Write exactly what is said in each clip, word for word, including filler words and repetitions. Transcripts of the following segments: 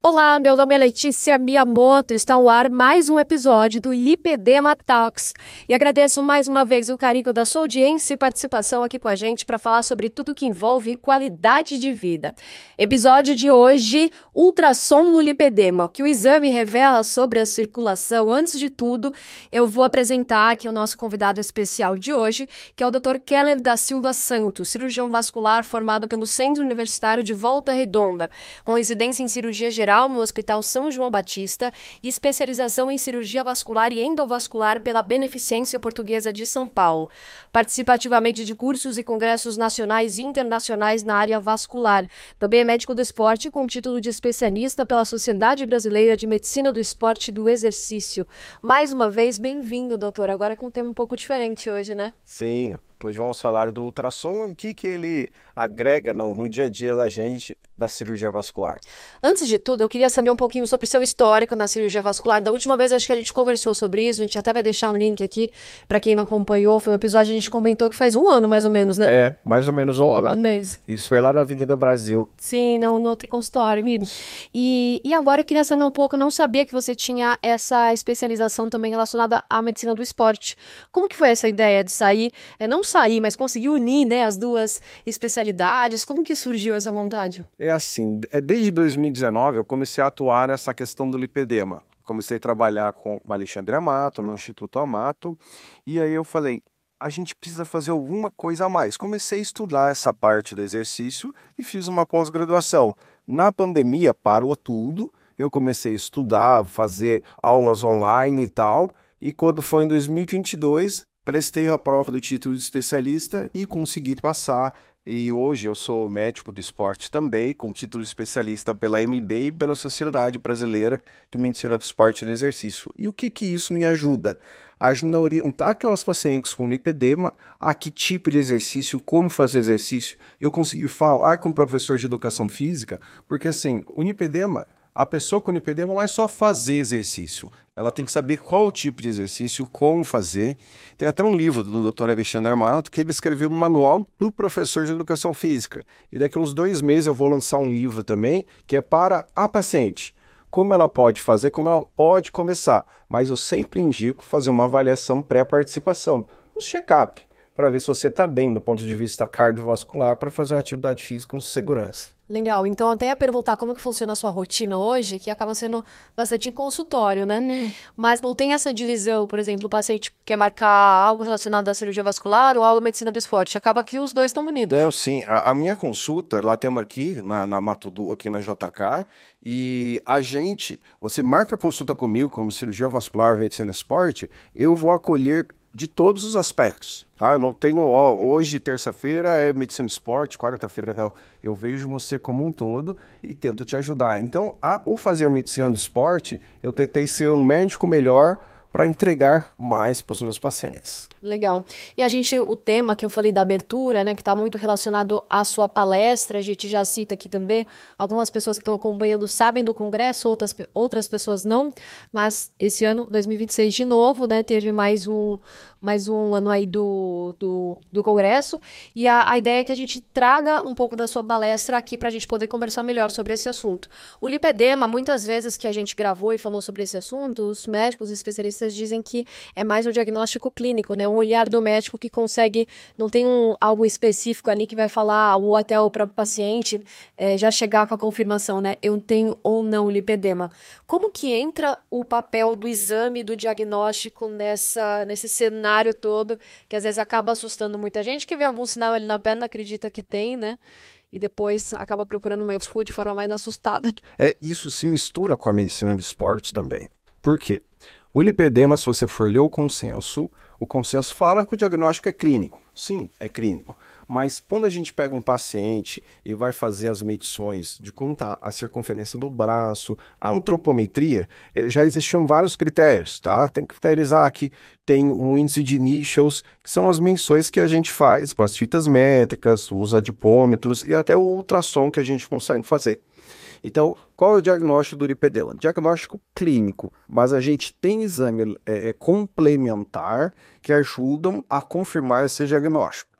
Olá, meu nome é Letícia Miyamoto, está no ar mais um episódio do Lipedema Talks. E agradeço mais uma vez o carinho da sua audiência e participação aqui com a gente para falar sobre tudo que envolve qualidade de vida. Episódio de hoje, ultrassom no lipedema, que o exame revela sobre a circulação. Antes de tudo, eu vou apresentar aqui o nosso convidado especial de hoje, que é o doutor Keller da Silva Santos, cirurgião vascular formado pelo Centro Universitário de Volta Redonda, com residência em cirurgia geral no Hospital São João Batista e especialização em cirurgia vascular e endovascular pela Beneficência Portuguesa de São Paulo. Participa ativamente de cursos e congressos nacionais e internacionais na área vascular. Também é médico do esporte com título de especialista pela Sociedade Brasileira de Medicina do Esporte e do Exercício. Mais uma vez, bem-vindo, doutor. Agora com um tema um pouco diferente hoje, né? Sim, pois vamos falar do ultrassom, o que que ele agrega no, no dia a dia da gente da cirurgia vascular. Antes de tudo, eu queria saber um pouquinho sobre o seu histórico na cirurgia vascular. Da última vez, acho que a gente conversou sobre isso, a gente até vai deixar um link aqui para quem não acompanhou. Foi um episódio que a gente comentou que faz um ano, mais ou menos, né? É, mais ou menos um ano. Um mês. Isso foi lá na Avenida Brasil. Sim, não, no outro consultório, Miro. E, e agora eu queria saber um pouco, eu não sabia que você tinha essa especialização também relacionada à medicina do esporte. Como que foi essa ideia de sair, é, não sair, mas conseguir unir, né, as duas especialidades? Como que surgiu essa vontade? É assim, é, desde dois mil e dezenove eu comecei a atuar nessa questão do lipedema. Comecei a trabalhar com o Alexandre Amato, no Instituto Amato, e aí eu falei, a gente precisa fazer alguma coisa a mais. Comecei a estudar essa parte do exercício e fiz uma pós-graduação. Na pandemia parou tudo, eu comecei a estudar, fazer aulas online e tal, e quando foi em dois mil e vinte e dois, prestei a prova do título de especialista e consegui passar. E hoje eu sou médico do esporte também, com título de especialista pela M B e pela Sociedade Brasileira de Medicina do Esporte e do Exercício. E o que que isso me ajuda? Ajuda a orientar aquelas pacientes com lipedema a que tipo de exercício, como fazer exercício. Eu consegui falar com o professor de educação física, porque assim, o lipedema, a pessoa com lipedema não é só fazer exercício. Ela tem que saber qual o tipo de exercício, como fazer. Tem até um livro do doutor Alexandre Amato que ele escreveu um manual para o professor de educação física. E daqui a uns dois meses eu vou lançar um livro também, que é para a paciente. Como ela pode fazer, como ela pode começar. Mas eu sempre indico fazer uma avaliação pré-participação, um check-up, para ver se você está bem do ponto de vista cardiovascular, para fazer uma atividade física com segurança. Legal, então até ia perguntar como que funciona a sua rotina hoje, que acaba sendo bastante em consultório, né? Mas não tem essa divisão, por exemplo, o paciente quer marcar algo relacionado à cirurgia vascular ou algo à medicina do esporte. Acaba que os dois estão unidos. Não, sim, a, a minha consulta, lá temos aqui, na, na Matudu, aqui na J K, e a gente, você marca a consulta comigo, como cirurgia vascular, medicina do esporte, eu vou acolher de todos os aspectos, tá? Eu não tenho, ó, hoje, terça-feira, é medicina do esporte, quarta-feira, não. Eu vejo você como um todo e tento te ajudar. Então, ao fazer medicina do esporte, eu tentei ser um médico melhor para entregar mais para os meus pacientes. Legal. E a gente, o tema que eu falei da abertura, né, que está muito relacionado à sua palestra, a gente já cita aqui também, algumas pessoas que estão acompanhando sabem do congresso, outras, outras pessoas não, mas esse ano, dois mil e vinte e seis, de novo, né, teve mais um, mais um ano aí do, do, do congresso, e a, a ideia é que a gente traga um pouco da sua palestra aqui para a gente poder conversar melhor sobre esse assunto. O lipedema, muitas vezes que a gente gravou e falou sobre esse assunto, os médicos e especialistas dizem que é mais um diagnóstico clínico, né, um olhar do médico que consegue, não tem um, algo específico ali que vai falar, ou até o próprio paciente é, já chegar com a confirmação, né, eu tenho ou não lipedema. Como que entra o papel do exame, do diagnóstico nessa, nesse cenário todo, que às vezes acaba assustando muita gente, que vê algum sinal ali na perna, acredita que tem, né, e depois acaba procurando uma médico de forma mais assustada. É, isso se mistura com a medicina do esporte também. Por quê? O lipedema, se você for ler o consenso, o consenso fala que o diagnóstico é clínico. Sim, é clínico. Mas quando a gente pega um paciente e vai fazer as medições de como está a circunferência do braço, a antropometria, já existiam vários critérios, tá? Tem que criterizar que tem um índice de Nichols, que são as menções que a gente faz com as fitas métricas, os adipômetros e até o ultrassom que a gente consegue fazer. Então, qual é o diagnóstico do lipedema? Diagnóstico clínico, mas a gente tem exame é, complementar que ajudam a confirmar esse diagnóstico.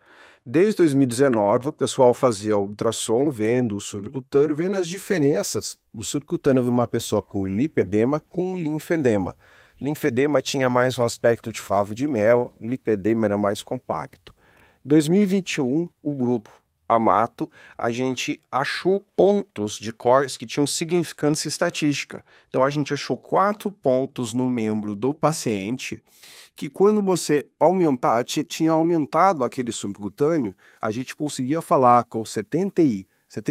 Desde dois mil e dezenove, o pessoal fazia ultrassom, vendo o subcutâneo, vendo as diferenças. O subcutâneo de uma pessoa com lipedema com linfedema. Linfedema tinha mais um aspecto de favo de mel, lipedema era mais compacto. Em dois mil e vinte e um, o grupo Amato, a gente achou pontos de cores que tinham significância estatística. Então, a gente achou quatro pontos no membro do paciente que, quando você aumentar, tinha aumentado aquele subcutâneo, a gente conseguia falar com setenta e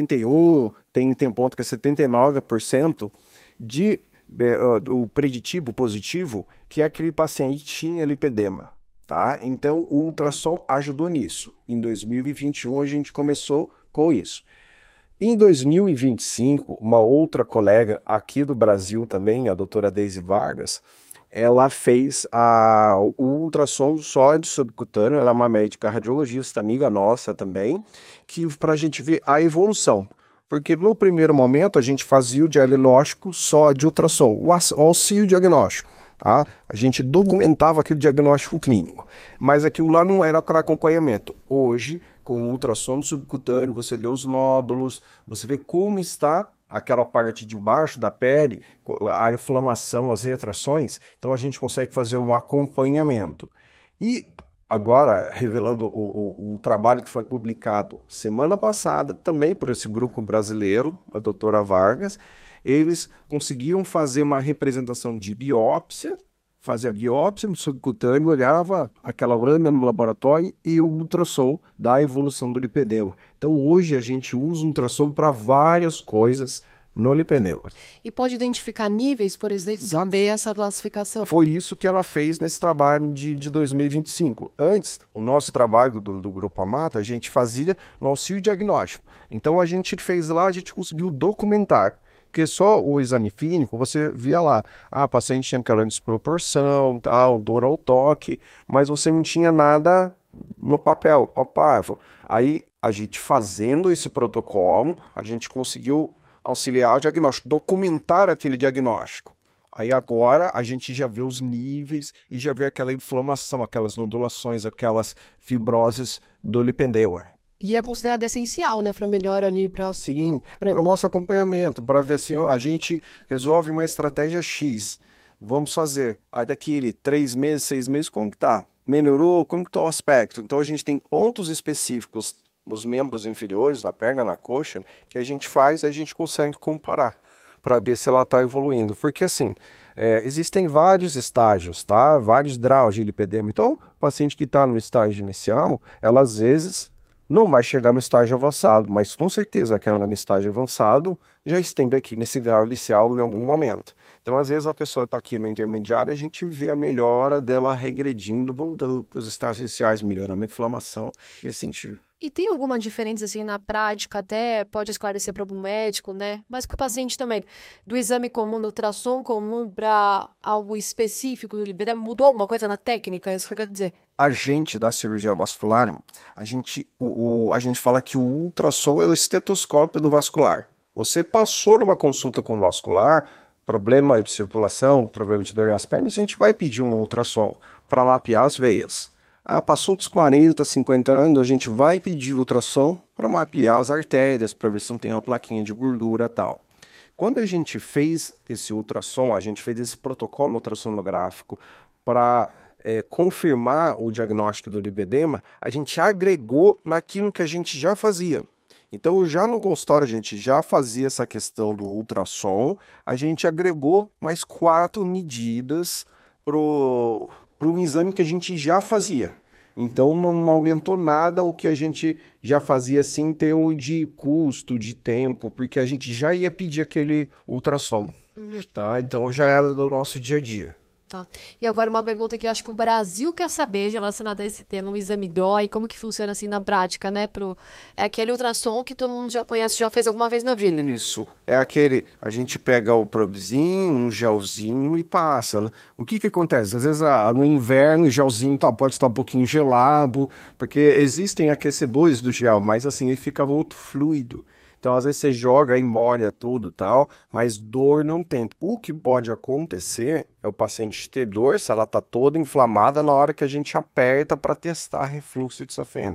um, tem, tem ponto que é setenta e nove por cento de, uh, o preditivo positivo que aquele paciente tinha lipedema. Tá? Então, o ultrassom ajudou nisso. Em dois mil e vinte e um, a gente começou com isso. Em dois mil e vinte e cinco, uma outra colega aqui do Brasil também, a doutora Deise Vargas, ela fez a, o ultrassom só de subcutâneo, ela é uma médica radiologista, amiga nossa também, que para a gente ver a evolução. Porque no primeiro momento a gente fazia o diagnóstico só de ultrassom, o auxílio diagnóstico. Tá? A gente documentava aquele diagnóstico clínico, mas aquilo lá não era para acompanhamento. Hoje, com o ultrassom subcutâneo, você vê os nódulos, você vê como está aquela parte de baixo da pele, a inflamação, as retrações, então a gente consegue fazer um acompanhamento. E agora, revelando o, o, o trabalho que foi publicado semana passada, também por esse grupo brasileiro, a doutora Vargas, eles conseguiam fazer uma representação de biópsia, fazer a biópsia no subcutâneo, olhava aquela lâmina no laboratório e o ultrassom da evolução do lipedema. Então hoje a gente usa o ultrassom para várias coisas no lipedema. E pode identificar níveis, por exemplo, saber essa classificação? Foi isso que ela fez nesse trabalho de, de dois mil e vinte e cinco. Antes, o nosso trabalho do, do Grupo Amato, a gente fazia no auxílio diagnóstico. Então a gente fez lá, a gente conseguiu documentar. Porque só o exame clínico, você via lá, ah, a paciente tinha aquela desproporção, tal, dor ao toque, mas você não tinha nada no papel, palpável. Aí, a gente fazendo esse protocolo, a gente conseguiu auxiliar o diagnóstico, documentar aquele diagnóstico. Aí agora a gente já vê os níveis e já vê aquela inflamação, aquelas nodulações, aquelas fibroses do lipedema. E é considerado essencial, né, para melhor ali, para... Sim, para o nosso acompanhamento, para ver se a gente resolve uma estratégia X. Vamos fazer. Aí daqui três meses, seis meses, como que tá? Melhorou? Como que tá o aspecto? Então a gente tem pontos específicos nos membros inferiores, na perna, na coxa, que a gente faz e a gente consegue comparar para ver se ela está evoluindo. Porque assim, é, existem vários estágios, tá? Vários graus de lipedema. Então, o paciente que está no estágio inicial, ela às vezes não vai chegar no estágio avançado, mas com certeza aquela no estágio avançado já estende aqui nesse grau inicial em algum momento. Então, às vezes, a pessoa está aqui no intermediário, a gente vê a melhora dela regredindo, voltando para os estágios iniciais, melhorando a inflamação e assim. E tem alguma diferença, assim, na prática, até pode esclarecer para o médico, né? Mas para o paciente também, do exame comum, do ultrassom comum para algo específico do lipedema, mudou alguma coisa na técnica? É isso que eu quero dizer. A gente da cirurgia vascular, a gente, o, o, a gente fala que o ultrassom é o estetoscópio do vascular. Você passou numa consulta com o vascular, problema de circulação, problema de dor nas pernas, a gente vai pedir um ultrassom para mapear as veias. Ah, passou dos quarenta, cinquenta anos, a gente vai pedir ultrassom para mapear as artérias, para ver se não tem uma plaquinha de gordura e tal. Quando a gente fez esse ultrassom, a gente fez esse protocolo ultrassonográfico para é, confirmar o diagnóstico do lipedema, a gente agregou naquilo que a gente já fazia. Então, já no consultório, a gente já fazia essa questão do ultrassom, a gente agregou mais quatro medidas para o exame que a gente já fazia. Então, não aumentou nada o que a gente já fazia sem ter um de custo, de tempo, porque a gente já ia pedir aquele ultrassom. Tá? Então, já era do nosso dia a dia. Tá. E agora uma pergunta que eu acho que o Brasil quer saber relacionada a esse tema, o exame D O I, como que funciona assim na prática, né? Pro... É aquele ultrassom que todo mundo já conhece, já fez alguma vez na vida. Isso. É aquele, a gente pega o probezinho, um gelzinho e passa. Né? O que que acontece? Às vezes ah, no inverno o gelzinho tá, pode estar um pouquinho gelado, porque existem aquecedores do gel, mas assim ele fica muito fluido. Então, às vezes, você joga e molha tudo e tal, mas dor não tem. O que pode acontecer é o paciente ter dor, se ela está toda inflamada, na hora que a gente aperta para testar refluxo de safena.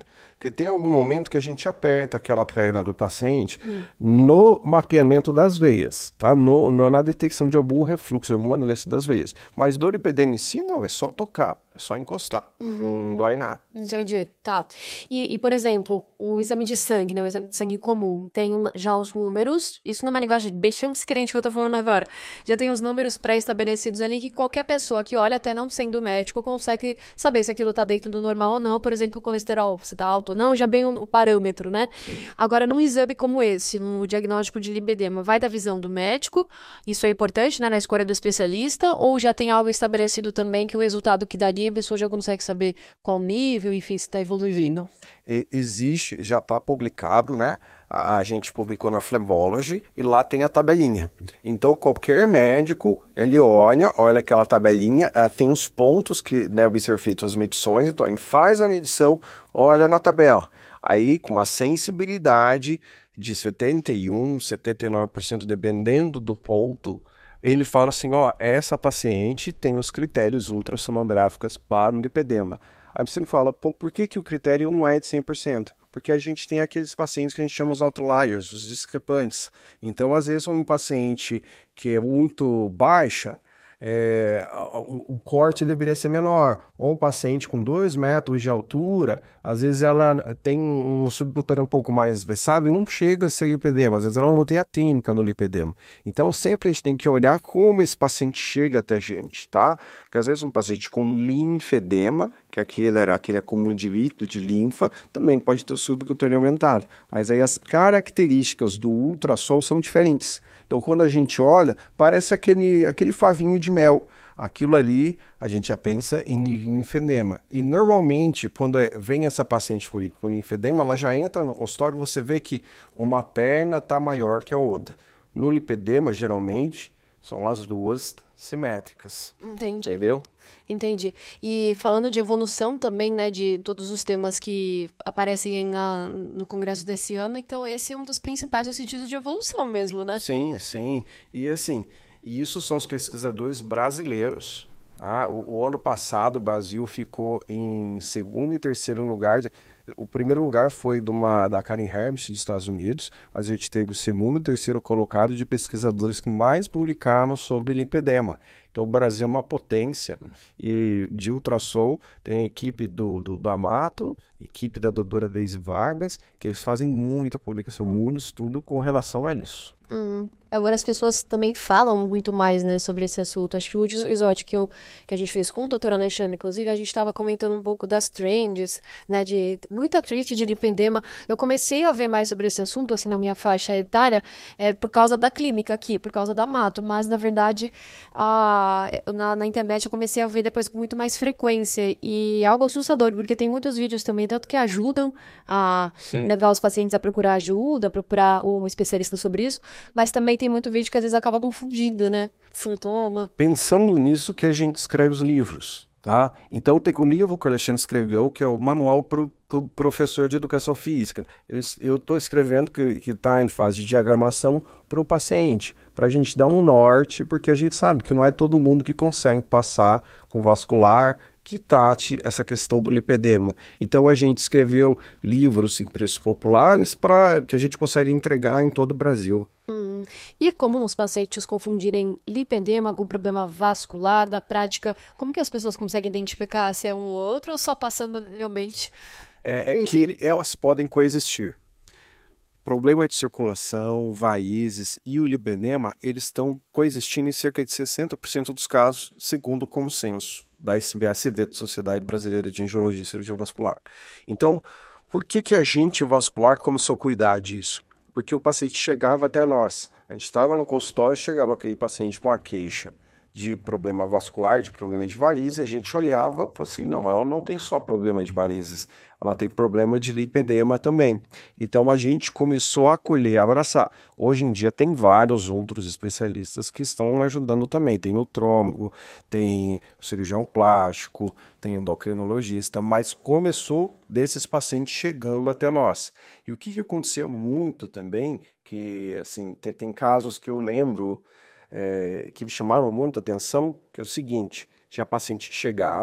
Porque tem algum momento que a gente aperta aquela perna do paciente no mapeamento das veias, tá? No, no- na detecção de algum refluxo, alguma doença das veias. Mas dor e lipedema em si, não, é só tocar, é só encostar. Não dói nada. Entendi, tá. E, e, por exemplo, o exame de sangue, né? O exame de sangue comum, tem um- já os números, isso numa linguagem bastante diferente que eu tô falando agora. Já tem os números pré-estabelecidos ali que qualquer pessoa que olha, até não sendo médico, consegue saber se aquilo tá dentro do normal ou não. Por exemplo, o colesterol, se tá alto ou não, já bem o, o parâmetro, né? Agora, num exame como esse, no diagnóstico de lipedema, vai da visão do médico, isso é importante, né, na escolha do especialista, ou já tem algo estabelecido também que o resultado que daria, a pessoa já consegue saber qual nível, enfim, se está evoluindo. E- existe, já está publicado, né? A, a gente publicou na Phlebology e lá tem a tabelinha. Então, qualquer médico, ele olha, olha aquela tabelinha, ah, tem os pontos que devem ser feitas as medições, então ele faz a medição, olha na tabela. Aí, com a sensibilidade de setenta e um, setenta e nove por cento, dependendo do ponto, ele fala assim, ó, essa paciente tem os critérios ultrassonográficos para o lipedema. Aí você me fala, pô, por que que o critério não é de cem por cento? Porque a gente tem aqueles pacientes que a gente chama os outliers, os discrepantes. Então, às vezes, um paciente que é muito baixa, é, o, o corte deveria ser menor. Ou um paciente com dois metros de altura, às vezes ela tem um subcutâneo um pouco mais, sabe, não chega a ser lipedema, às vezes ela não tem a clínica no lipedema. Então, sempre a gente tem que olhar como esse paciente chega até a gente, tá? Porque às vezes um paciente com linfedema, que aquele era aquele acúmulo de líquido, de linfa, também pode ter o subcutâneo aumentado. Mas aí as características do ultrassom são diferentes. Então, quando a gente olha, parece aquele, aquele favinho de mel. Aquilo ali, a gente já pensa em linfedema. E normalmente, quando é- vem essa paciente com com linfedema, ela já entra no consultório, você vê que uma perna está maior que a outra. No lipedema, geralmente, são as duas simétricas. Entendi. Entendeu? Entendi. E falando de evolução também, né, de todos os temas que aparecem na- no congresso desse ano, então esse é um dos principais sentidos de evolução mesmo, né? Sim, sim. E assim, isso são os pesquisadores brasileiros. Tá? O, o ano passado, o Brasil ficou em segundo e terceiro lugar. O primeiro lugar foi de uma, da Karen Hermes, dos Estados Unidos, mas a gente teve o segundo e terceiro colocado de pesquisadores que mais publicaram sobre lipedema. Então, o Brasil é uma potência e de ultrassom, tem a equipe do, do, do Amato, equipe da doutora Deise Vargas, que eles fazem muita publicação, muito estudo com relação a isso. Hum. Agora as pessoas também falam muito mais, né, sobre esse assunto. Acho que o último episódio que, eu, que a gente fez com o doutor Alexandre, inclusive, a gente estava comentando um pouco das trends, né, de muita trend de lipedema. Eu comecei a ver mais sobre esse assunto, assim, na minha faixa etária, é, por causa da clínica aqui, por causa da Mato, mas, na verdade, a, na, na internet eu comecei a ver depois com muito mais frequência, e é algo assustador, porque tem muitos vídeos também, tanto que ajudam a Sim. levar os pacientes a procurar ajuda, procurar um especialista sobre isso, mas também tem muito vídeo que às vezes acaba confundindo, né? Sintoma. Pensando Pensando nisso que a gente escreve os livros, tá? Então tem o livro que o Alexandre escreveu, que é o Manual para o Professor de Educação Física. Eu estou escrevendo que está em fase de diagramação para o paciente, para a gente dar um norte, porque a gente sabe que não é todo mundo que consegue passar com vascular que trate essa questão do lipedema. Então a gente escreveu livros em preços populares para que a gente consiga entregar em todo o Brasil. Hum. E é comum os pacientes confundirem lipedema com problema vascular da prática? Como que as pessoas conseguem identificar se é um ou outro ou só passando realmente? É, é que elas podem coexistir. Problema de circulação, varizes e o lipedema, eles estão coexistindo em cerca de sessenta por cento dos casos, segundo o consenso da S B S V, da Sociedade Brasileira de Angiologia e Cirurgia Vascular. Então, por que que a gente vascular começou a cuidar disso? Porque o paciente chegava até nós. A gente estava no consultório, chegava aquele paciente com a queixa de problema vascular, de problema de varizes, a gente olhava e falava assim, não, ela não tem só problema de varizes, ela tem problema de lipedema também. Então a gente começou a acolher, a abraçar. Hoje em dia tem vários outros especialistas que estão ajudando também. Tem nutrólogo, tem o cirurgião plástico, tem endocrinologista, mas começou desses pacientes chegando até nós. E o que que aconteceu muito também, que assim, tem, tem casos que eu lembro é, que me chamaram muita atenção, que é o seguinte, tinha paciente que chegava,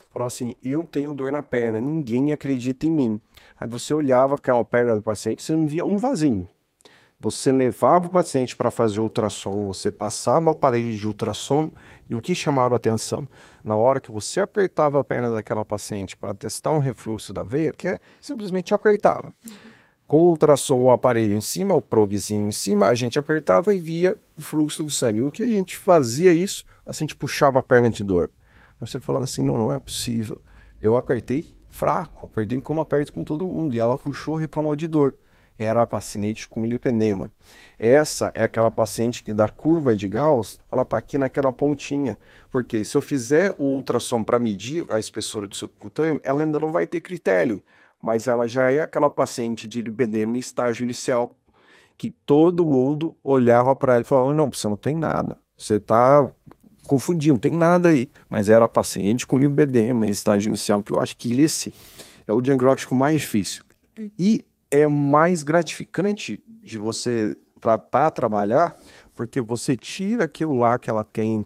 falou assim, eu tenho dor na perna, ninguém acredita em mim. Aí você olhava aquela perna do paciente, você não via um vasinho. Você levava o paciente para fazer ultrassom, você passava o aparelho de ultrassom, e o que chamava a atenção, na hora que você apertava a perna daquela paciente para testar um refluxo da veia, que é simplesmente apertava. Com o ultrassom, o aparelho em cima, o probezinho em cima, a gente apertava e via o fluxo do sangue. O que a gente fazia isso, a gente puxava a perna de dor. Você falando assim, não, não é possível. Eu apertei fraco, apertei como aperto com todo mundo, e ela puxou e reclamou de dor. Era a paciente com lipedema. Essa é aquela paciente que da curva de Gauss, ela está aqui naquela pontinha. Porque se eu fizer o ultrassom para medir a espessura do subcutâneo, ela ainda não vai ter critério. Mas ela já é aquela paciente de lipedema em estágio inicial, que todo mundo olhava para ela e falava, não, você não tem nada. Você está confundindo, não tem nada aí. Mas era a paciente com lipedema em estágio inicial, que eu acho que esse é o diagnóstico mais difícil. E é mais gratificante de você para trabalhar, porque você tira aquilo lá que ela tem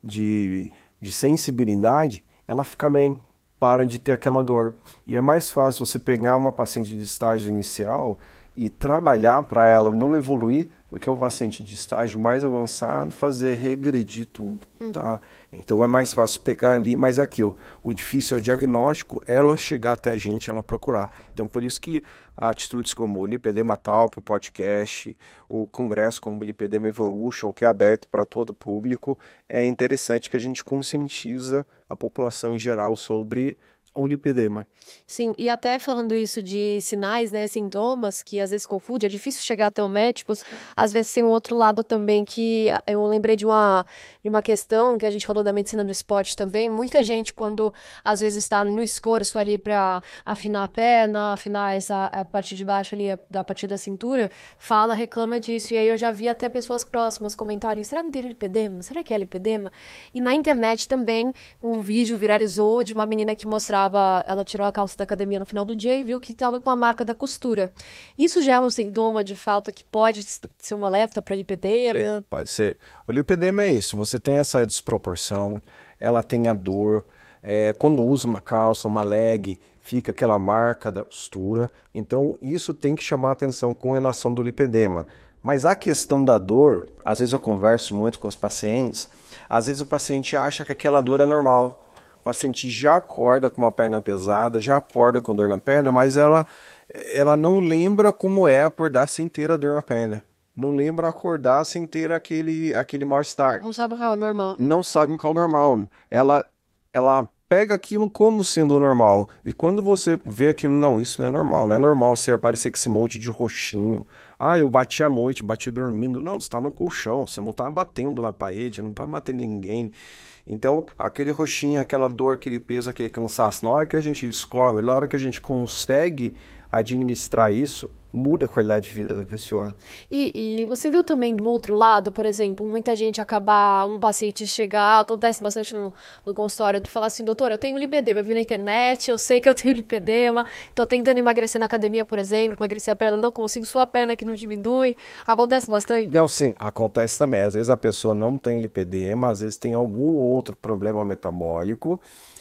de, de sensibilidade, ela fica bem, para de ter aquela dor. E é mais fácil você pegar uma paciente de estágio inicial e trabalhar para ela não evoluir, do que o paciente de estágio mais avançado fazer regredir tudo, tá? Então é mais fácil pegar ali, mas é aquilo, o difícil é o diagnóstico, ela chegar até a gente, ela procurar. Então por isso que atitudes como o Lipedema Talk, o podcast, o congresso como o Lipedema Evolution, que é aberto para todo o público, é interessante que a gente conscientiza a população em geral sobre o lipedema. Sim, e até falando isso de sinais, né, sintomas, que às vezes confunde, é difícil chegar até o médico, às vezes tem um outro lado também que eu lembrei de uma, de uma questão que a gente falou da medicina do esporte também, muita gente quando às vezes está no esforço ali para afinar a perna, afinar essa, a parte de baixo ali, a, a partir da cintura, fala, reclama disso, e aí eu já vi até pessoas próximas comentarem, será que tem lipedema? Será que é lipedema? E na internet também um vídeo viralizou de uma menina que mostrava ela tirou a calça da academia no final do dia e viu que estava com a marca da costura. Isso já é um sintoma de falta que pode ser uma alerta para lipedema? Pode ser. O lipedema é isso, você tem essa desproporção, ela tem a dor, é, quando usa uma calça, uma leg, fica aquela marca da costura, então isso tem que chamar a atenção com relação do lipedema. Mas a questão da dor, às vezes eu converso muito com os pacientes, às vezes o paciente acha que aquela dor é normal. O paciente já acorda com uma perna pesada, já acorda com dor na perna, mas ela, ela não lembra como é acordar sem ter a dor na perna. Não lembra acordar sem ter aquele, aquele mal-estar. Não sabe o que é o normal. Não sabe o que é o normal. Ela, ela pega aquilo como sendo normal. E quando você vê aquilo, não, isso não é normal. Não é normal você aparecer com esse monte de roxinho. Ah, eu bati à noite, bati dormindo. Não, você está no colchão, você não está batendo na parede, não está batendo ninguém. Então, aquele roxinho, aquela dor, aquele peso, aquele cansaço, na hora que a gente descobre, na hora que a gente consegue administrar isso, muda a qualidade de vida da pessoa. E, e você viu também do outro lado, por exemplo, muita gente acabar, um paciente chegar, acontece bastante no, no consultório, de falar assim, doutor, eu tenho lipedema, eu vi na internet, eu sei que eu tenho lipedema, tô tentando emagrecer na academia, por exemplo, emagrecer a perna, não consigo, só a perna que não diminui, acontece bastante? Não, sim, acontece também, às vezes a pessoa não tem lipedema, às vezes tem algum outro problema metabólico,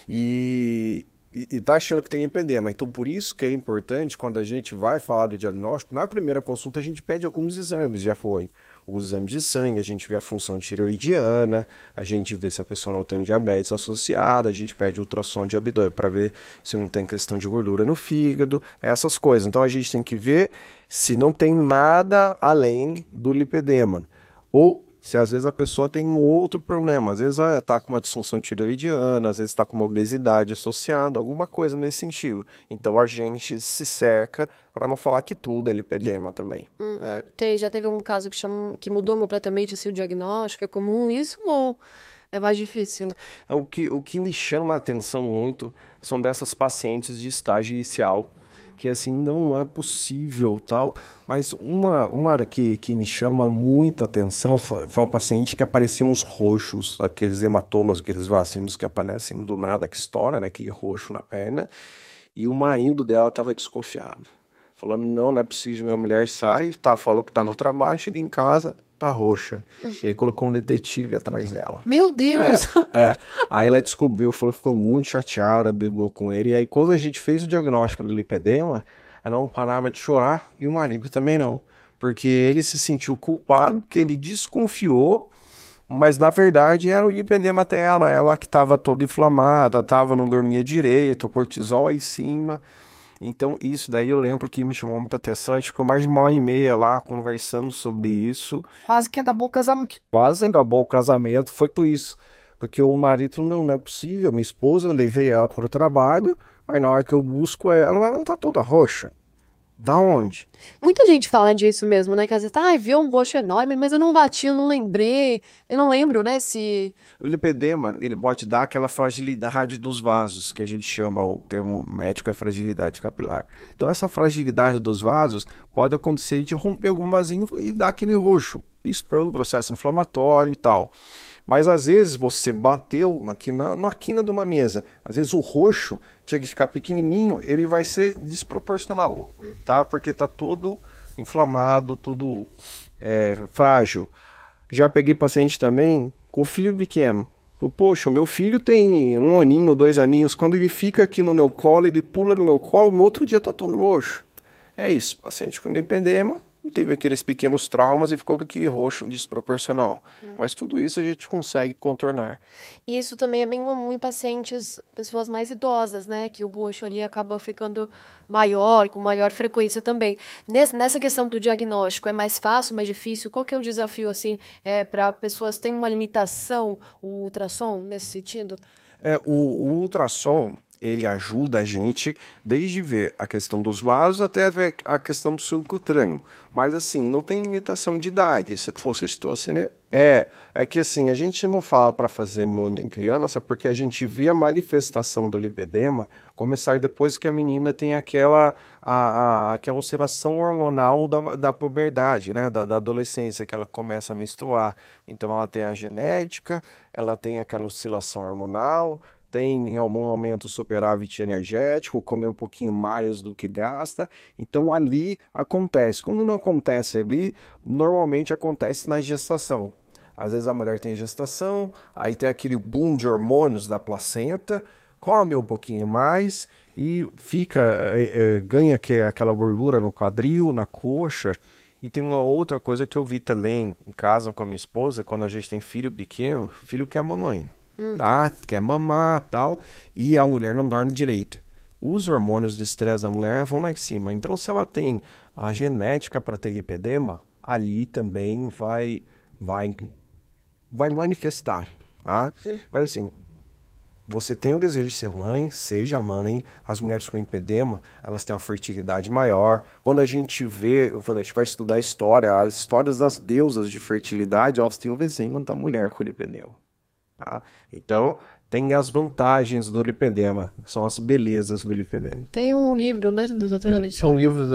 e... E, e tá achando que tem lipedema. Então, por isso que é importante, quando a gente vai falar do diagnóstico, na primeira consulta a gente pede alguns exames, já foi os exames de sangue, a gente vê a função tireoidiana, a gente vê se a pessoa não tem diabetes associada, a gente pede ultrassom de abdômen para ver se não tem questão de gordura no fígado, essas coisas. Então, a gente tem que ver se não tem nada além do lipedema. Ou se às vezes a pessoa tem um outro problema, às vezes está com uma disfunção tireoidiana, às vezes está com uma obesidade associada, alguma coisa nesse sentido. Então a gente se cerca para não falar que tudo é lipedema também. Hum, é. tem, já teve um caso que, chama, que mudou completamente assim, o diagnóstico, é comum isso ou é mais difícil? O que, o que me chama a atenção muito são dessas pacientes de estágio inicial, que assim, não é possível, tal, mas uma, uma que, que me chama muita atenção foi, foi um paciente que apareciam uns roxos, aqueles hematomas, aqueles vacilos que aparecem do nada, que estoura, né, aquele roxo na perna, e o marido dela estava desconfiado, falando, não, não é possível, minha mulher sai, tá, falou que tá no trabalho, chega em casa, tá roxa. Ele colocou um detetive atrás dela. Meu Deus! É. Aí ela descobriu, falou, ficou muito chateada, brigou com ele. E aí quando a gente fez o diagnóstico do lipedema, ela não parava de chorar e o marido também não. Porque ele se sentiu culpado, porque ele desconfiou, mas na verdade era o lipedema dela, ela que estava toda inflamada, tava, não dormia direito, o cortisol aí em cima. Então isso daí eu lembro que me chamou muita atenção, a gente ficou mais de uma hora e meia lá conversando sobre isso. Quase que acabou o casamento. Quase acabou o casamento, foi por isso. Porque o marido falou, não, não é possível, minha esposa, eu levei ela para o trabalho, aí na hora que eu busco ela, ela não tá toda roxa. Da onde? Muita gente fala disso mesmo, né? Que às vezes, ah, viu um roxo enorme, mas eu não bati, eu não lembrei. Eu não lembro, né, se... O lipedema, ele pode dar aquela fragilidade dos vasos, que a gente chama, o termo médico é fragilidade capilar. Então essa fragilidade dos vasos pode acontecer de romper algum vasinho e dar aquele roxo. Isso pelo processo inflamatório e tal. Mas às vezes você bateu aqui na, na quina de uma mesa. Às vezes o roxo tinha que ficar pequenininho, ele vai ser desproporcional, tá? Porque tá todo inflamado, tudo é, frágil. Já peguei paciente também com filho pequeno. Poxa, o meu filho tem um aninho, dois aninhos. Quando ele fica aqui no meu colo, ele pula no meu colo, no outro dia tá todo roxo. É isso, paciente com lipedema. E teve aqueles pequenos traumas e ficou com aquele roxo desproporcional. Hum. Mas tudo isso a gente consegue contornar. E isso também é bem comum em pacientes, pessoas mais idosas, né? Que o roxo ali acaba ficando maior, com maior frequência também. Nesse, nessa questão do diagnóstico, é mais fácil, mais difícil? Qual que é o desafio, assim, é, para pessoas que têm uma limitação, o ultrassom, nesse sentido? É, o, o ultrassom, ele ajuda a gente desde ver a questão dos vasos até ver a questão do subcutâneo. Mas assim, não tem limitação de idade. Se fosse situação, né? É, é que assim, a gente não fala para fazer mundo em criança porque a gente vê a manifestação do lipedema começar depois que a menina tem aquela, a, a, aquela oscilação hormonal da, da puberdade, né? Da, da adolescência, que ela começa a menstruar. Então ela tem a genética, ela tem aquela oscilação hormonal, tem em algum momento superávit energético, comer um pouquinho mais do que gasta. Então ali acontece. Quando não acontece ali, normalmente acontece na gestação. Às vezes a mulher tem gestação, aí tem aquele boom de hormônios da placenta, come um pouquinho mais e fica, é, é, ganha que, aquela gordura no quadril, na coxa. E tem uma outra coisa que eu vi também em casa com a minha esposa, quando a gente tem filho pequeno, filho quer mamãe. Hum. Tá, quer mamar tal, e a mulher não dorme direito. Os hormônios de estresse da mulher vão lá em cima. Então, se ela tem a genética para ter lipedema, ali também vai, vai, vai manifestar. Tá? Mas assim, você tem o desejo de ser mãe, seja mãe. As mulheres com lipedema, elas têm uma fertilidade maior. Quando a gente vê, eu falei, a gente vai estudar a história, as histórias das deusas de fertilidade, elas têm o desenho da mulher com lipedema. Tá? Então, tem as vantagens do lipedema, são as belezas do lipedema. Tem um livro, né, doutor? São livros...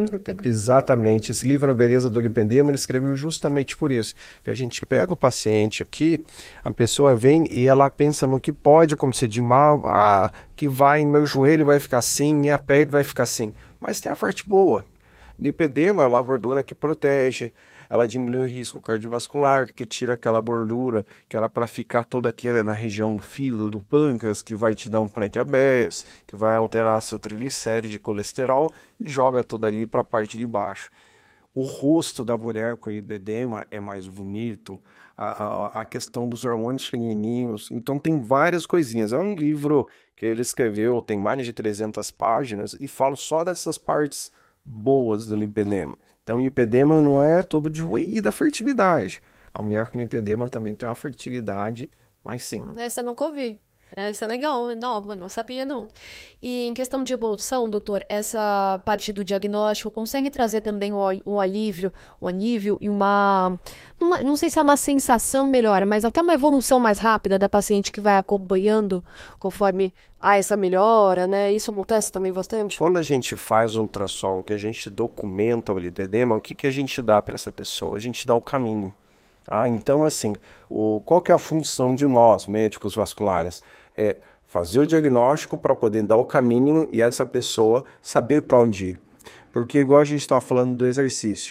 Exatamente, esse livro A Beleza do Lipedema, ele escreveu justamente por isso. Que a gente pega o paciente aqui, a pessoa vem e ela pensa no que pode acontecer de mal, ah, que vai, meu joelho vai ficar assim, minha perna vai ficar assim. Mas tem a parte boa. Lipedema é uma gordura que protege, ela diminui o risco cardiovascular, que tira aquela gordura que era para ficar toda aqui na região do fígado, do pâncreas, que vai te dar um pré-diabetes, que vai alterar seu triglicérides de colesterol e joga tudo ali para a parte de baixo. O rosto da mulher com lipedema é mais bonito, a, a, a questão dos hormônios femininos, então tem várias coisinhas. É um livro que ele escreveu, tem mais de trezentas páginas e fala só dessas partes boas do lipedema. Então, o lipedema não é todo de ruim e da fertilidade. A mulher com lipedema também tem uma fertilidade, mas sim. Essa eu nunca ouvi. Essa é legal, é nova, não sabia não. E em questão de evolução, doutor, essa parte do diagnóstico consegue trazer também o, o alívio, o alívio e uma, uma, não sei se é uma sensação melhor, mas até uma evolução mais rápida da paciente que vai acompanhando conforme há essa melhora, né? Isso acontece também bastante? Quando a gente faz um ultrassom, que a gente documenta o lipedema, o que, que a gente dá para essa pessoa? A gente dá o caminho. Ah, então, assim, o, qual que é a função de nós, médicos vasculares? É fazer o diagnóstico para poder dar o caminho e essa pessoa saber para onde ir. Porque, igual a gente estava falando do exercício,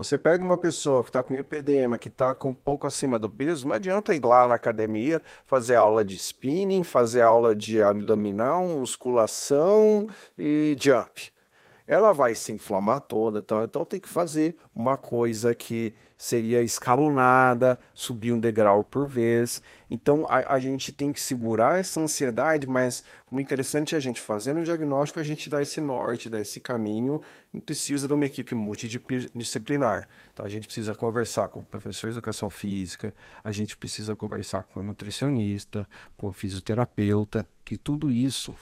Você pega uma pessoa que está com lipedema, que está com um pouco acima do peso, não adianta ir lá na academia, fazer aula de spinning, fazer aula de abdominal, musculação e jump. Ela vai se inflamar toda, então, então tem que fazer uma coisa que seria escalonada, subir um degrau por vez. Então a, a gente tem que segurar essa ansiedade, mas o interessante é a gente fazendo o diagnóstico, a gente dá esse norte, dá esse caminho, e precisa de uma equipe multidisciplinar. Então a gente precisa conversar com o professor de educação física, a gente precisa conversar com o nutricionista, com o fisioterapeuta, que tudo isso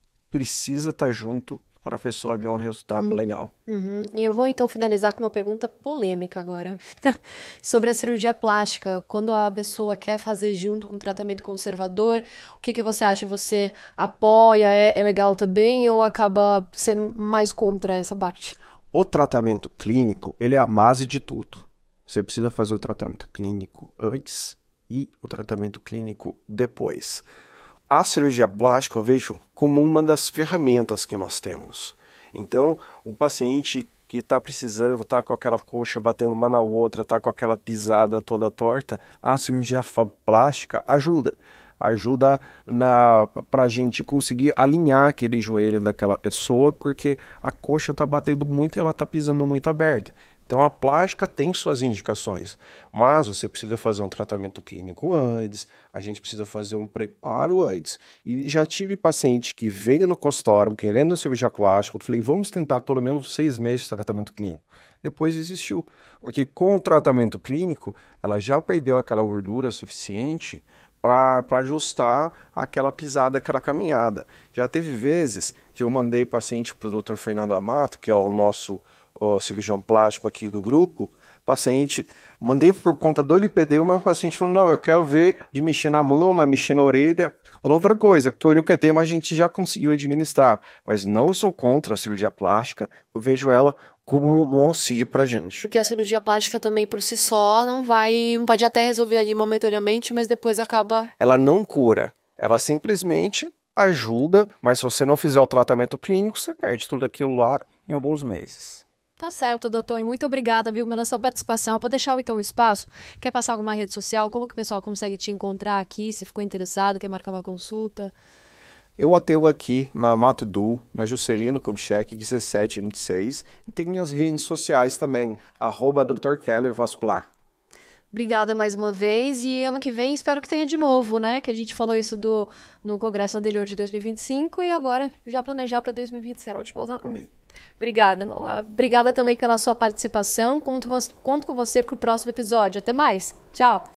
precisa estar junto para a pessoa ver um resultado legal. Uhum. E eu vou então finalizar com uma pergunta polêmica agora. Sobre a cirurgia plástica. Quando a pessoa quer fazer junto com um tratamento conservador, o que que você acha? Você apoia? É, é legal também ou acaba sendo mais contra essa parte? O tratamento clínico, ele é a base de tudo. Você precisa fazer o tratamento clínico antes e o tratamento clínico depois. A cirurgia plástica eu vejo como uma das ferramentas que nós temos. Então, o paciente que está precisando, está com aquela coxa batendo uma na outra, está com aquela pisada toda torta, a cirurgia plástica ajuda. Ajuda para a gente conseguir alinhar aquele joelho daquela pessoa, porque a coxa está batendo muito e ela está pisando muito aberta. Então a plástica tem suas indicações, mas você precisa fazer um tratamento clínico antes, a gente precisa fazer um preparo antes. E já tive paciente que veio no consultório querendo cirurgia plástica, eu falei, vamos tentar pelo menos seis meses de tratamento clínico. Depois desistiu, porque com o tratamento clínico, ela já perdeu aquela gordura suficiente para ajustar aquela pisada, aquela caminhada. Já teve vezes que eu mandei paciente para o doutor Fernando Amato, que é o nosso o cirurgião plástico aqui do grupo, paciente, mandei por conta do lipedema, mas o paciente falou, não, eu quero ver de mexer na mão, mexer na orelha. Outra coisa, que o lipedema a gente já conseguiu administrar, mas não sou contra a cirurgia plástica, eu vejo ela como um auxílio pra gente. Porque a cirurgia plástica também por si só não vai, pode até resolver ali momentaneamente, mas depois acaba... Ela não cura, ela simplesmente ajuda, mas se você não fizer o tratamento clínico, você perde tudo aquilo lá em alguns meses. Tá certo, doutor. E muito obrigada, viu, pela sua participação. Pode deixar então o espaço. Quer passar alguma rede social? Como que o pessoal consegue te encontrar aqui? Se ficou interessado, quer marcar uma consulta? Eu atendo aqui na Mato Du, na Juscelino Kubitschek, dezessete vinte e seis. E tem minhas redes sociais também, arroba doutor Keller Vascular. Obrigada mais uma vez. E ano que vem espero que tenha de novo, né? Que a gente falou isso do, no congresso anterior de dois mil e vinte e cinco e agora já planejar para dois mil e vinte e sete. Obrigada, Nola. Obrigada também pela sua participação. Conto, conto com você para o próximo episódio. Até mais. Tchau.